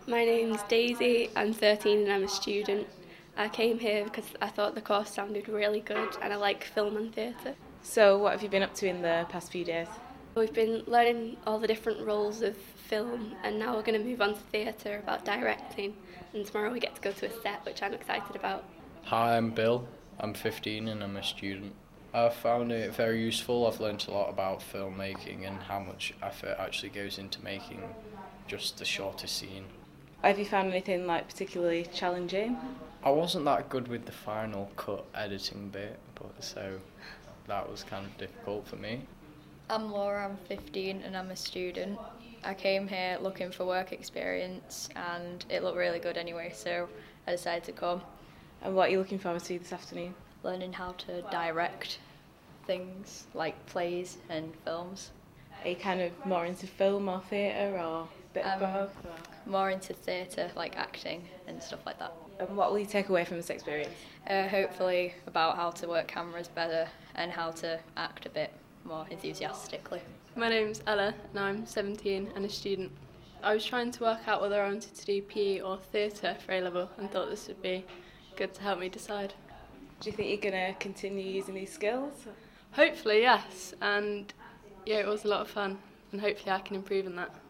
My name's Daisy, I'm 13 and I'm a student. I came here because I thought the course sounded really good and I like film and theatre. So, what have you been up to in the past few days? We've been learning all the different roles of film and now we're going to move on to theatre about directing, and tomorrow we get to go to a set which I'm excited about. Hi, I'm Bill. I'm 15 and I'm a student. I've found it very useful. I've learnt a lot about filmmaking and how much effort actually goes into making just the shortest scene. Have you found anything particularly challenging? I wasn't that good with the final cut editing bit, but so that was kind of difficult for me. I'm Laura, I'm 15 and I'm a student. I came here looking for work experience and it looked really good anyway, so I decided to come. And what are you looking forward to this afternoon? Learning how to direct things like plays and films. Are you kind of more into film or theatre or a bit of both? Or? More into theatre, like acting and stuff like that. And what will you take away from this experience? Hopefully about how to work cameras better and how to act a bit more enthusiastically. My name's Ella and I'm 17 and a student. I was trying to work out whether I wanted to do PE or theatre for A-level and thought this would be good to help me decide. Do you think you're going to continue using these skills? Hopefully, yes, and yeah, it was a lot of fun and hopefully I can improve in that.